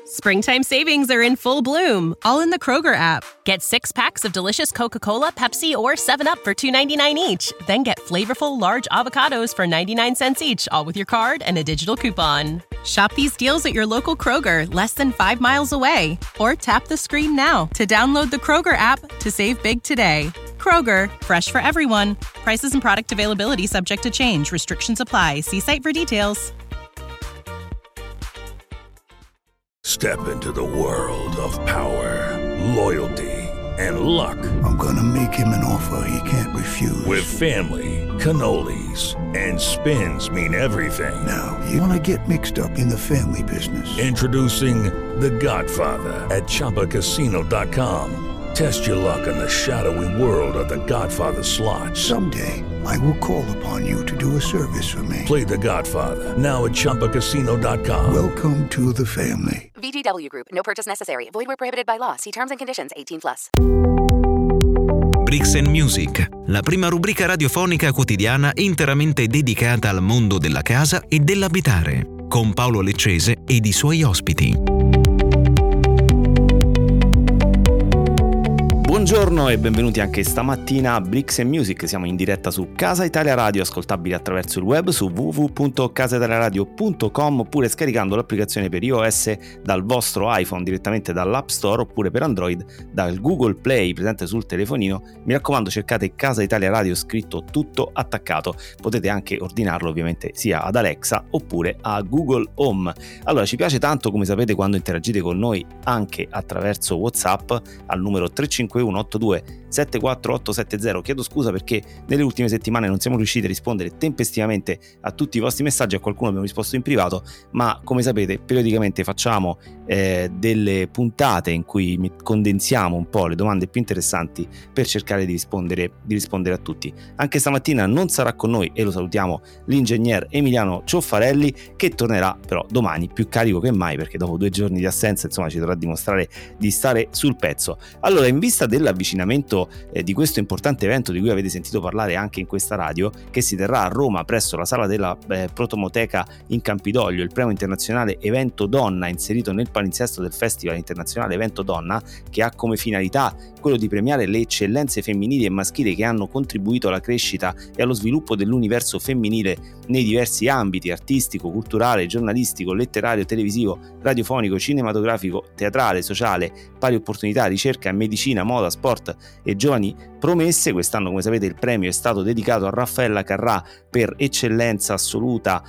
Springtime savings are in full bloom, all in the Kroger app. Get 6 packs of delicious Coca-Cola, Pepsi, or 7-Up for $2.99 each. Then get flavorful large avocados for 99 cents each, all with your card and a digital coupon. Shop these deals at your local Kroger, less than 5 miles away. Or tap the screen now to download the Kroger app to save big today. Kroger, fresh for everyone. Prices and product availability subject to change. Restrictions apply. See site for details. Step into the world of power, loyalty, and luck. I'm gonna make him an offer he can't refuse. With family, cannolis, and spins mean everything. Now, you wanna get mixed up in the family business. Introducing The Godfather at ChumbaCasino.com. Test your luck in the shadowy world of The Godfather slot. Someday, I will call upon you to do a service for me. Play The Godfather, now at ChumbaCasino.com. Welcome to the family. VGW Group. No purchase necessary. Void where prohibited by law. See terms and conditions. 18+. Bricks and Music, la prima rubrica radiofonica quotidiana interamente dedicata al mondo della casa e dell'abitare, con Paolo Leccese ed i suoi ospiti. Buongiorno e benvenuti anche stamattina a Bricks and Music. Siamo in diretta su Casa Italia Radio, ascoltabili attraverso il web su www.casaitaliaradio.com oppure scaricando l'applicazione per iOS dal vostro iPhone direttamente dall'App Store oppure per Android dal Google Play presente sul telefonino. Mi raccomando, cercate Casa Italia Radio scritto tutto attaccato. Potete anche ordinarlo ovviamente sia ad Alexa oppure a Google Home. Allora, ci piace tanto, come sapete, quando interagite con noi anche attraverso WhatsApp al numero 351 82 74870. Chiedo scusa perché nelle ultime settimane non siamo riusciti a rispondere tempestivamente a tutti i vostri messaggi, a qualcuno abbiamo risposto in privato, ma come sapete periodicamente facciamo delle puntate in cui condensiamo un po' le domande più interessanti per cercare di rispondere a tutti. Anche stamattina non sarà con noi, e lo salutiamo, l'ingegner Emiliano Cioffarelli, che tornerà però domani più carico che mai, perché dopo 2 giorni di assenza insomma ci dovrà dimostrare di stare sul pezzo. Allora, in vista dell'avvicinamento di questo importante evento di cui avete sentito parlare anche in questa radio, che si terrà a Roma presso la sala della Protomoteca in Campidoglio, il premio internazionale Evento Donna inserito nel palinsesto del Festival Internazionale Evento Donna, che ha come finalità quello di premiare le eccellenze femminili e maschili che hanno contribuito alla crescita e allo sviluppo dell'universo femminile nei diversi ambiti: artistico, culturale, giornalistico, letterario, televisivo, radiofonico, cinematografico, teatrale, sociale, pari opportunità, ricerca, medicina, moda, sport e giovani promesse. Quest'anno, come sapete, il premio è stato dedicato a Raffaella Carrà per eccellenza assoluta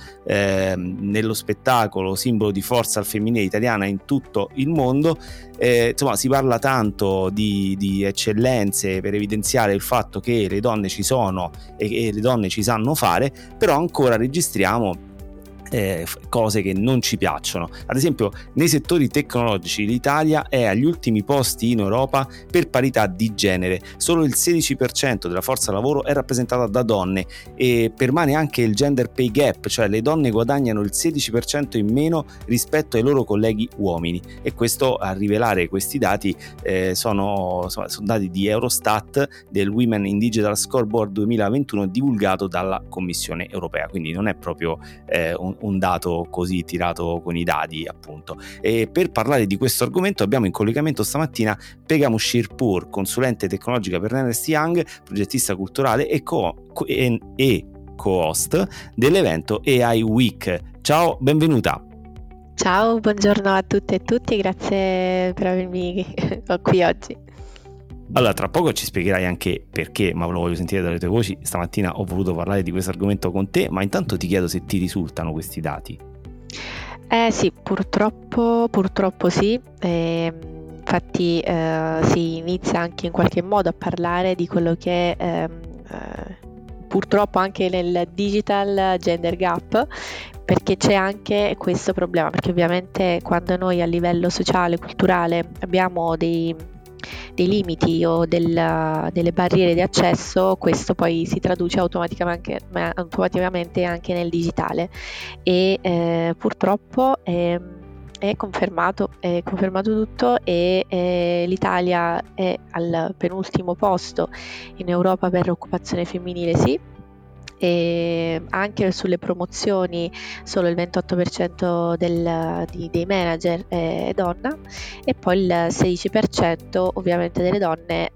nello spettacolo, simbolo di forza al femminile italiana in tutto il mondo. Insomma, si parla tanto di eccellenze per evidenziare il fatto che le donne ci sono e le donne ci sanno fare, però ancora registriamo cose che non ci piacciono. Ad esempio, nei settori tecnologici l'Italia è agli ultimi posti in Europa per parità di genere. Solo il 16% della forza lavoro è rappresentata da donne e permane anche il gender pay gap, cioè le donne guadagnano il 16% in meno rispetto ai loro colleghi uomini, e questo, a rivelare questi dati, sono dati di Eurostat, del Women in Digital Scoreboard 2021 divulgato dalla Commissione Europea, quindi non è proprio un dato così tirato con i dadi, appunto. E per parlare di questo argomento abbiamo in collegamento stamattina Pegam Shirpur, consulente tecnologica per Ernst Young, progettista culturale e co-host dell'evento AI Week. Ciao, benvenuta. Ciao, buongiorno a tutte e tutti, grazie per avermi qui oggi. Allora, tra poco ci spiegherai anche perché, ma lo voglio sentire dalle tue voci. Stamattina ho voluto parlare di questo argomento con te, ma intanto ti chiedo se ti risultano questi dati. Sì, purtroppo sì. Infatti si inizia anche in qualche modo a parlare di quello che purtroppo anche nel digital gender gap, perché c'è anche questo problema, perché ovviamente quando noi a livello sociale, culturale abbiamo dei limiti o delle barriere di accesso, questo poi si traduce automaticamente anche nel digitale, e purtroppo è confermato tutto, e l'Italia è al penultimo posto in Europa per occupazione femminile, sì, e anche sulle promozioni solo il 28% dei manager è donna, e poi il 16% ovviamente delle donne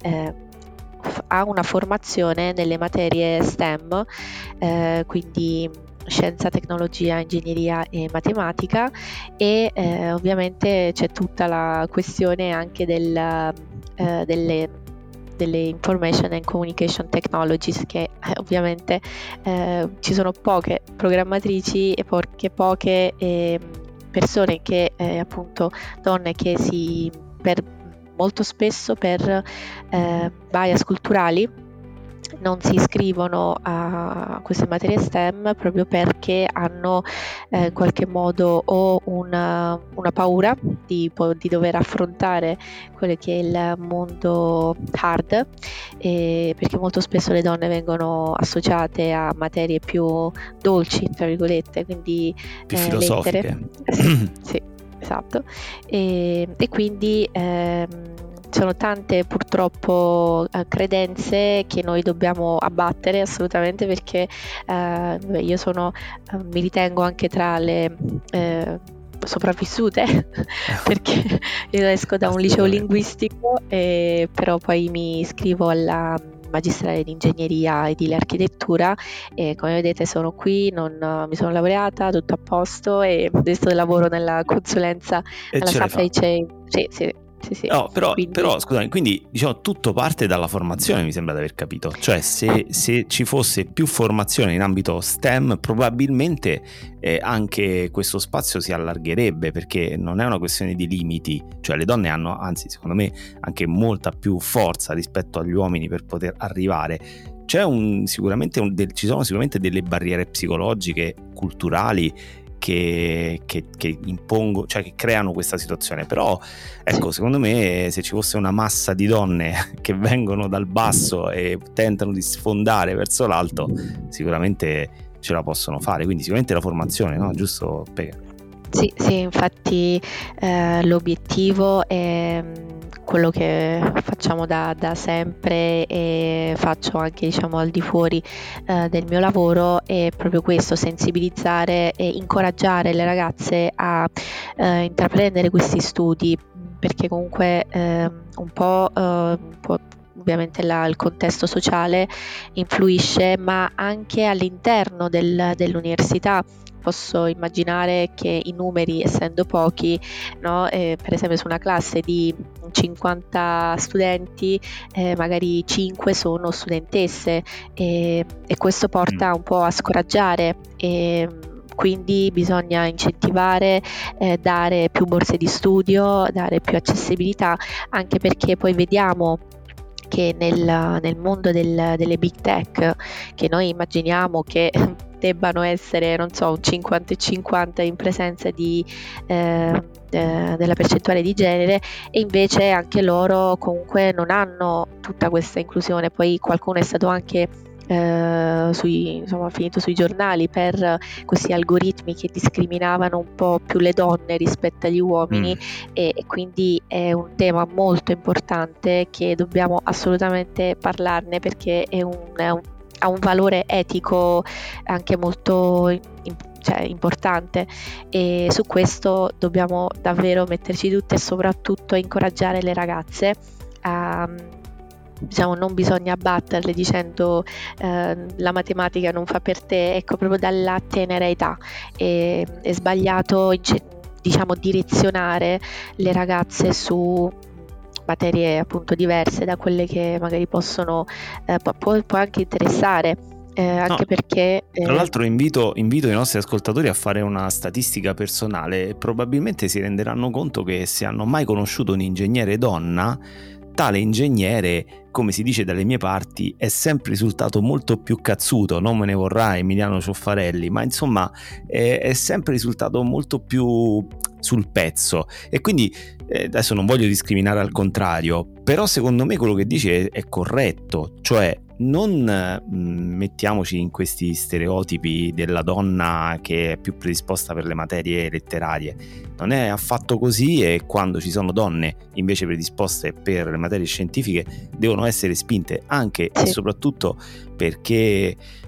ha una formazione nelle materie STEM, quindi scienza, tecnologia, ingegneria e matematica, e ovviamente c'è tutta la questione anche delle information and communication technologies, che ovviamente ci sono poche programmatrici e poche persone che appunto donne che molto spesso per bias culturali non si iscrivono a queste materie STEM proprio perché hanno in qualche modo o una paura di dover affrontare quello che è il mondo hard, perché molto spesso le donne vengono associate a materie più dolci, tra virgolette, quindi più filosofiche. lettere. Sì, esatto, e quindi sono tante purtroppo credenze che noi dobbiamo abbattere assolutamente, perché io mi ritengo anche tra le sopravvissute perché io esco da un liceo linguistico, però poi mi iscrivo alla magistrale di ingegneria edile architettura, e come vedete sono qui, mi sono laureata, tutto a posto, e adesso lavoro nella consulenza alla supply chain. Sì. No, però scusami, quindi diciamo tutto parte dalla formazione, mi sembra di aver capito. Cioè se ci fosse più formazione in ambito STEM, probabilmente anche questo spazio si allargherebbe, perché non è una questione di limiti. Cioè le donne hanno, anzi secondo me, anche molta più forza rispetto agli uomini per poter arrivare. Ci sono sicuramente delle barriere psicologiche, culturali, che impongono, cioè che creano questa situazione. Però ecco, secondo me se ci fosse una massa di donne che vengono dal basso e tentano di sfondare verso l'alto, sicuramente ce la possono fare. Quindi sicuramente la formazione, no? Giusto, Pega? Sì, infatti l'obiettivo è quello che facciamo da sempre, e faccio anche al di fuori del mio lavoro, è proprio questo: sensibilizzare e incoraggiare le ragazze a intraprendere questi studi, perché comunque un po' ovviamente il contesto sociale influisce, ma anche all'interno dell'università. Posso immaginare che i numeri, essendo pochi, no? Per esempio su una classe di 50 studenti, magari 5 sono studentesse, e questo porta un po' a scoraggiare, quindi bisogna incentivare, dare più borse di studio, dare più accessibilità, anche perché poi vediamo che nel mondo delle big tech, che noi immaginiamo che debbano essere, non so, un 50-50 in presenza della percentuale di genere, e invece anche loro comunque non hanno tutta questa inclusione. Poi qualcuno è stato anche finito sui giornali per questi algoritmi che discriminavano un po' più le donne rispetto agli uomini, e quindi è un tema molto importante che dobbiamo assolutamente parlarne, perché ha un valore etico anche molto importante, e su questo dobbiamo davvero metterci tutte, e soprattutto incoraggiare le ragazze a non bisogna abbatterle dicendo la matematica non fa per te, ecco, proprio dalla tenera età. È sbagliato direzionare le ragazze su materie appunto diverse da quelle che magari può anche interessare, anche perché tra l'altro invito i nostri ascoltatori a fare una statistica personale. Probabilmente si renderanno conto che se hanno mai conosciuto un ingegnere donna, tale ingegnere, come si dice dalle mie parti, è sempre risultato molto più cazzuto. Non me ne vorrà Emiliano Cioffarelli, ma insomma è sempre risultato molto più sul pezzo. E quindi adesso non voglio discriminare, al contrario, però secondo me quello che dice è corretto. Cioè non mettiamoci in questi stereotipi della donna che è più predisposta per le materie letterarie. Non è affatto così, e quando ci sono donne invece predisposte per le materie scientifiche devono essere spinte, anche e soprattutto perché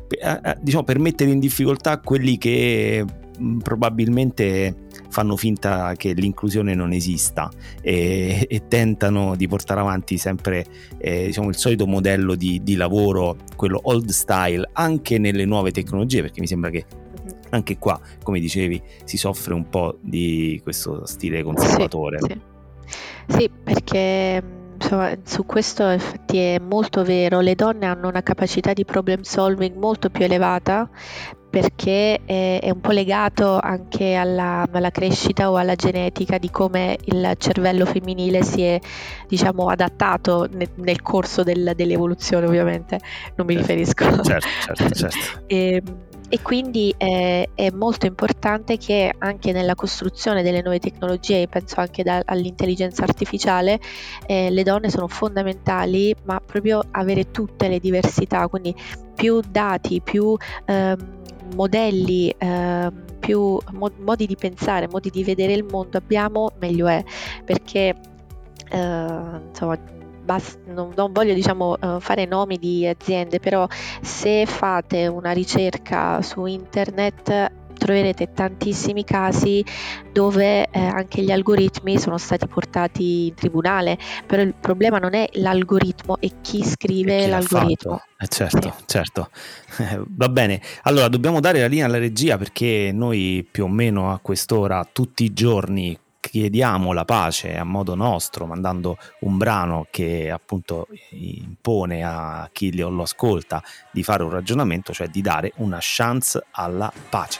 diciamo, per mettere in difficoltà quelli che probabilmente fanno finta che l'inclusione non esista e tentano di portare avanti sempre diciamo il solito modello di lavoro, quello old style, anche nelle nuove tecnologie, perché mi sembra che anche qua, come dicevi, si soffre un po' di questo stile conservatore. Sì, perché insomma, su questo infatti è molto vero, le donne hanno una capacità di problem solving molto più elevata, perché è un po' legato anche alla crescita o alla genetica di come il cervello femminile si è, diciamo, adattato nel corso dell'evoluzione, ovviamente, non mi riferisco. Certo. E quindi è molto importante che anche nella costruzione delle nuove tecnologie, penso anche all'intelligenza artificiale, le donne sono fondamentali, ma proprio avere tutte le diversità, quindi più dati, più modelli, più modi di pensare, modi di vedere il mondo abbiamo, meglio è, perché insomma non voglio, diciamo, fare nomi di aziende, però se fate una ricerca su internet troverete tantissimi casi dove anche gli algoritmi sono stati portati in tribunale, però il problema non è l'algoritmo, è chi scrive chi l'algoritmo. Certo. Va bene, allora dobbiamo dare la linea alla regia, perché noi più o meno a quest'ora tutti i giorni chiediamo la pace a modo nostro, mandando un brano che appunto impone a chi lo ascolta di fare un ragionamento, cioè di dare una chance alla pace.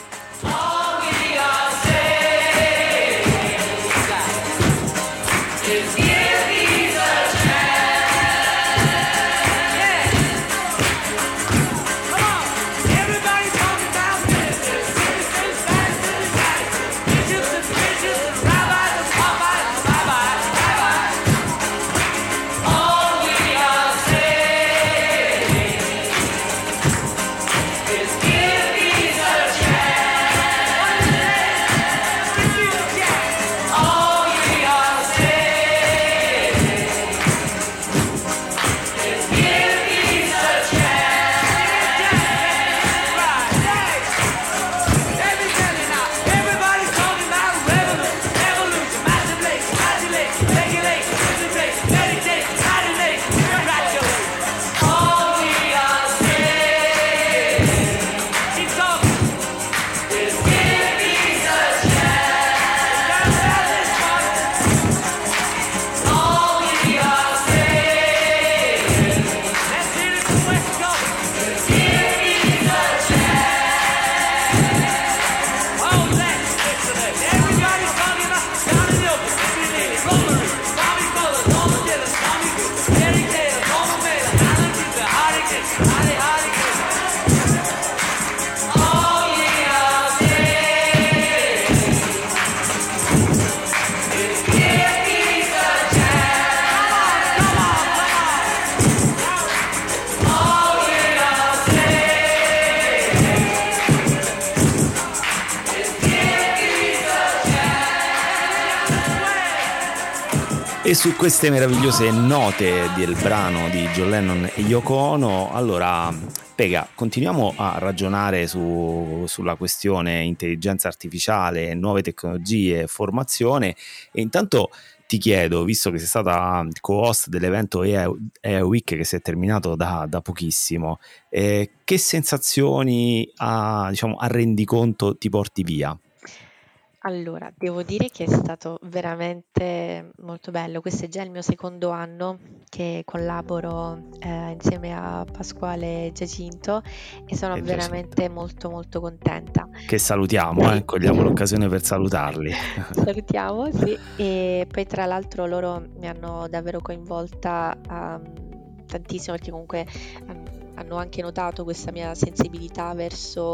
E su queste meravigliose note del brano di John Lennon e Yoko Ono, allora Pega, continuiamo a ragionare sulla questione intelligenza artificiale, nuove tecnologie, formazione, e intanto ti chiedo, visto che sei stata co-host dell'evento AI Week che si è terminato da pochissimo, che sensazioni a rendiconto ti porti via? Allora, devo dire che è stato veramente molto bello. Questo è già il mio secondo anno che collaboro insieme a Pasquale Giacinto e sono veramente molto molto contenta. Che salutiamo, cogliamo l'occasione per salutarli. Salutiamo, sì. E poi tra l'altro loro mi hanno davvero coinvolta tantissimo, perché comunque hanno anche notato questa mia sensibilità verso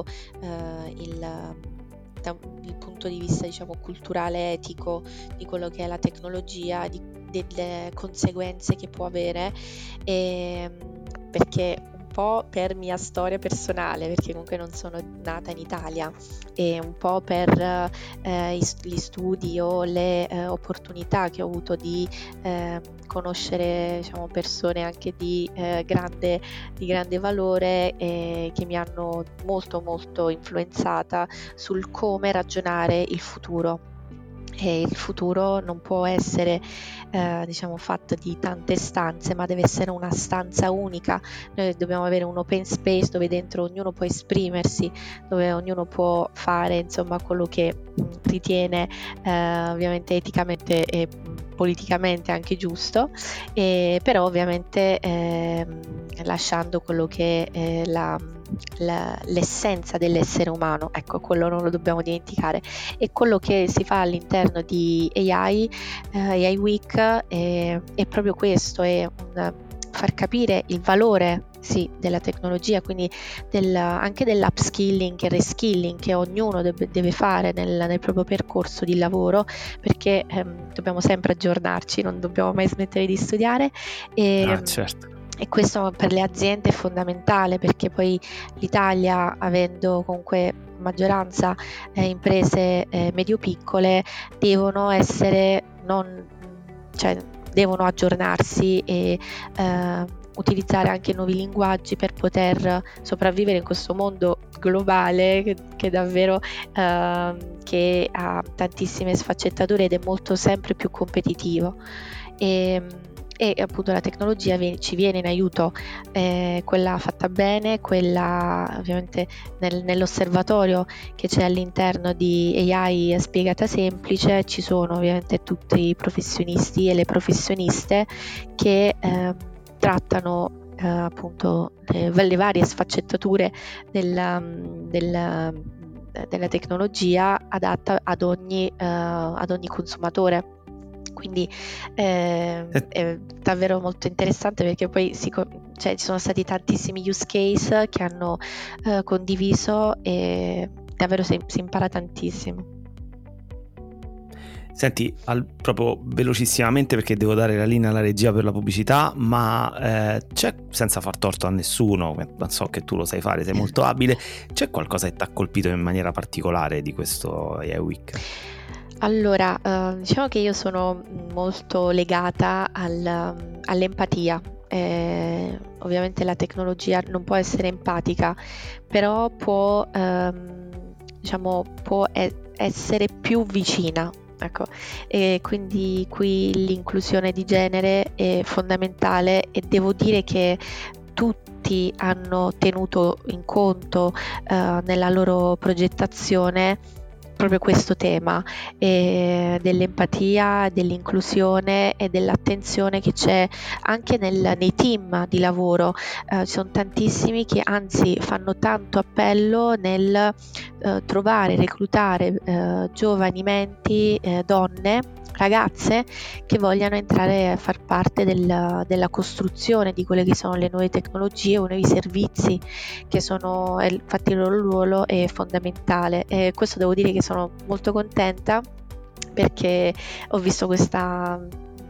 il punto di vista, diciamo, culturale, etico di quello che è la tecnologia, delle conseguenze che può avere, perché un po' per mia storia personale, perché comunque non sono nata in Italia, e un po' per gli studi o le opportunità che ho avuto di conoscere, diciamo, persone anche di grande valore, che mi hanno molto molto influenzata sul come ragionare il futuro. E il futuro non può essere diciamo fatto di tante stanze, ma deve essere una stanza unica. Noi dobbiamo avere un open space dove dentro ognuno può esprimersi, dove ognuno può fare, insomma, quello che ritiene ovviamente eticamente e politicamente anche giusto, però ovviamente lasciando quello che è l'essenza dell'essere umano. Ecco, quello non lo dobbiamo dimenticare. E quello che si fa all'interno di AI Week è proprio questo, è far capire il valore, sì, della tecnologia, quindi anche dell'upskilling e reskilling che ognuno deve fare nel proprio percorso di lavoro, perché dobbiamo sempre aggiornarci, non dobbiamo mai smettere di studiare. Certo. E questo per le aziende è fondamentale, perché poi l'Italia, avendo comunque maggioranza imprese medio-piccole, devono aggiornarsi e utilizzare anche nuovi linguaggi per poter sopravvivere in questo mondo globale che davvero che ha tantissime sfaccettature ed è molto sempre più competitivo. E appunto la tecnologia ci viene in aiuto, quella fatta bene, quella ovviamente nell'osservatorio che c'è all'interno di AI spiegata semplice. Ci sono ovviamente tutti i professionisti e le professioniste che trattano appunto le varie sfaccettature della tecnologia adatta ad ogni consumatore. Quindi è davvero molto interessante, perché poi ci sono stati tantissimi use case che hanno condiviso, e davvero si impara tantissimo. Senti, proprio velocissimamente, perché devo dare la linea alla regia per la pubblicità, ma c'è, senza far torto a nessuno, non so che tu lo sai fare, sei molto abile, c'è qualcosa che ti ha colpito in maniera particolare di questo AI Week? Allora, diciamo che io sono molto legata all'empatia. Ovviamente la tecnologia non può essere empatica, però può essere più vicina. Ecco, e quindi qui l'inclusione di genere è fondamentale, e devo dire che tutti hanno tenuto in conto nella loro progettazione proprio questo tema dell'empatia, dell'inclusione e dell'attenzione che c'è anche nei team di lavoro. Ci sono tantissimi che anzi fanno tanto appello nel trovare, reclutare giovani menti, donne, ragazze che vogliano entrare a far parte della costruzione di quelle che sono le nuove tecnologie o nuovi servizi, che sono, infatti il loro ruolo è fondamentale. E questo devo dire che sono molto contenta, perché ho visto questa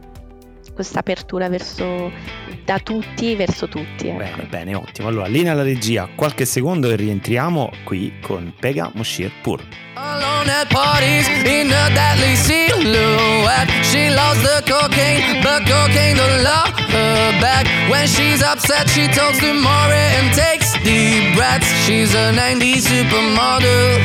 apertura da tutti verso tutti. Ecco. Bene, ottimo. Allora, linea alla regia, qualche secondo e rientriamo qui con Pega Moshir Pur. Alone at parties in a deadly silhouette. She loves the cocaine, but cocaine don't love her back. When she's upset, she talks to Maury and takes deep breaths. She's a 90s supermodel.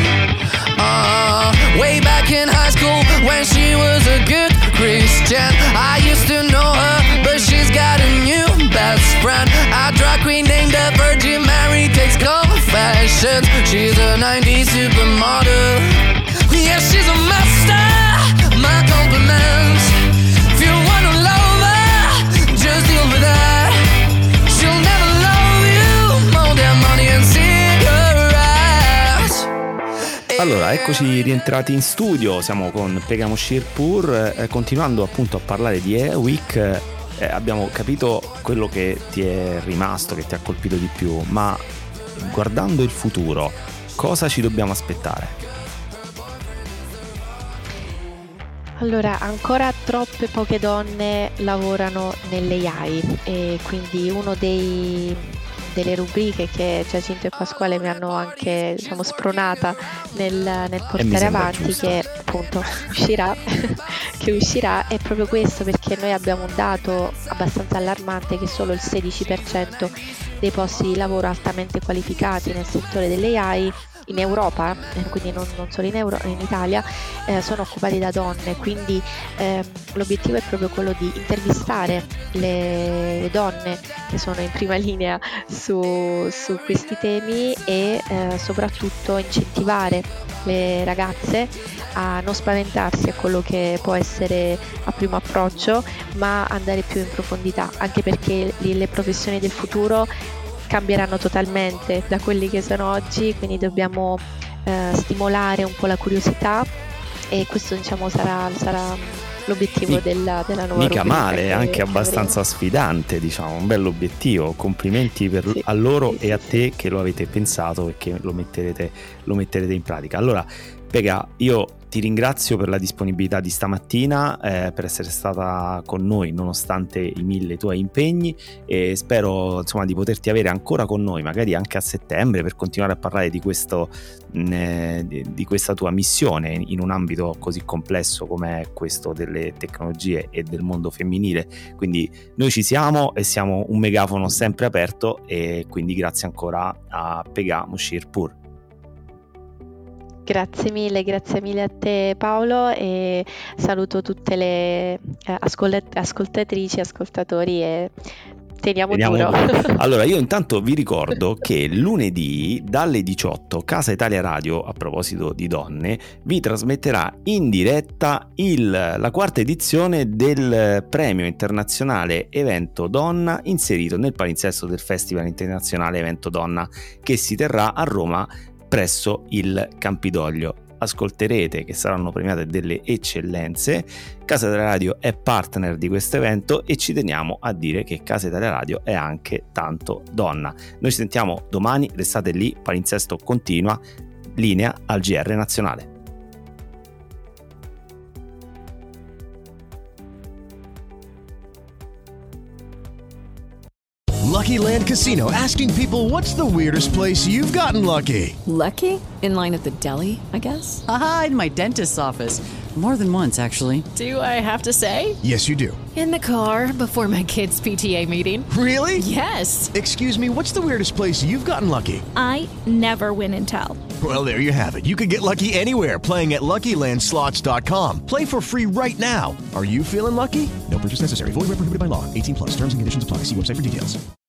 Way back in high school, when she was a good Christian, I used to know her, but she's got a new best friend. A drag queen named the Virgin Mary takes confessions. She's a 90s supermodel. Yeah, she's a master. My compliments. If you wanna love her, just deal with that. She'll never love you more than money and cigarettes. Allora, eccoci rientrati in studio, siamo con Pega Moshir Pur, continuando appunto a parlare di AI Week. Abbiamo capito quello che ti è rimasto, che ti ha colpito di più, ma guardando il futuro, cosa ci dobbiamo aspettare? Allora, ancora troppe poche donne lavorano nell'AI, e quindi uno dei delle rubriche che Giacinto e Pasquale mi hanno anche, diciamo, spronata nel portare avanti, giusto. che appunto uscirà, è proprio questo, perché noi abbiamo un dato abbastanza allarmante che solo il 16% dei posti di lavoro altamente qualificati nel settore delle AI in Europa, quindi non solo in Italia, sono occupati da donne, quindi l'obiettivo è proprio quello di intervistare le donne che sono in prima linea su questi temi e soprattutto incentivare le ragazze a non spaventarsi a quello che può essere a primo approccio, ma andare più in profondità, anche perché le professioni del futuro cambieranno totalmente da quelli che sono oggi, quindi dobbiamo stimolare un po' la curiosità, e questo, diciamo, sarà l'obiettivo della nuova mica rubrica male, anche abbastanza sfidante, diciamo, un bell'obiettivo. Complimenti a loro e a te che lo avete pensato e che lo metterete in pratica. Allora, Pega, io ti ringrazio per la disponibilità di stamattina, per essere stata con noi nonostante i 1000 tuoi impegni, e spero, insomma, di poterti avere ancora con noi, magari anche a settembre, per continuare a parlare di questa tua missione in un ambito così complesso come questo delle tecnologie e del mondo femminile. Quindi noi ci siamo e siamo un megafono sempre aperto, e quindi grazie ancora a Pega Mushirpur. Grazie mille a te, Paolo, e saluto tutte le ascoltatrici, ascoltatori, e teniamo duro. Allora, io intanto vi ricordo che lunedì dalle 18 Casa Italia Radio, a proposito di donne, vi trasmetterà in diretta la quarta edizione del premio internazionale Evento Donna, inserito nel palinsesto del Festival Internazionale Evento Donna, che si terrà a Roma presso il Campidoglio. Ascolterete che saranno premiate delle eccellenze. Casa Italia Radio è partner di questo evento, e ci teniamo a dire che Casa Italia Radio è anche tanto donna. Noi ci sentiamo domani, restate lì, palinsesto continua, linea al GR nazionale. Lucky Land Casino, asking people, what's the weirdest place you've gotten lucky? Lucky? In line at the deli, I guess? Aha, in my dentist's office. More than once, actually. Do I have to say? Yes, you do. In the car before my kids' PTA meeting. Really? Yes. Excuse me, what's the weirdest place you've gotten lucky? I never win and tell. Well, there you have it. You can get lucky anywhere, playing at LuckyLandSlots.com. Play for free right now. Are you feeling lucky? No purchase necessary. Void where prohibited by law. 18+. Terms and conditions apply. See website for details.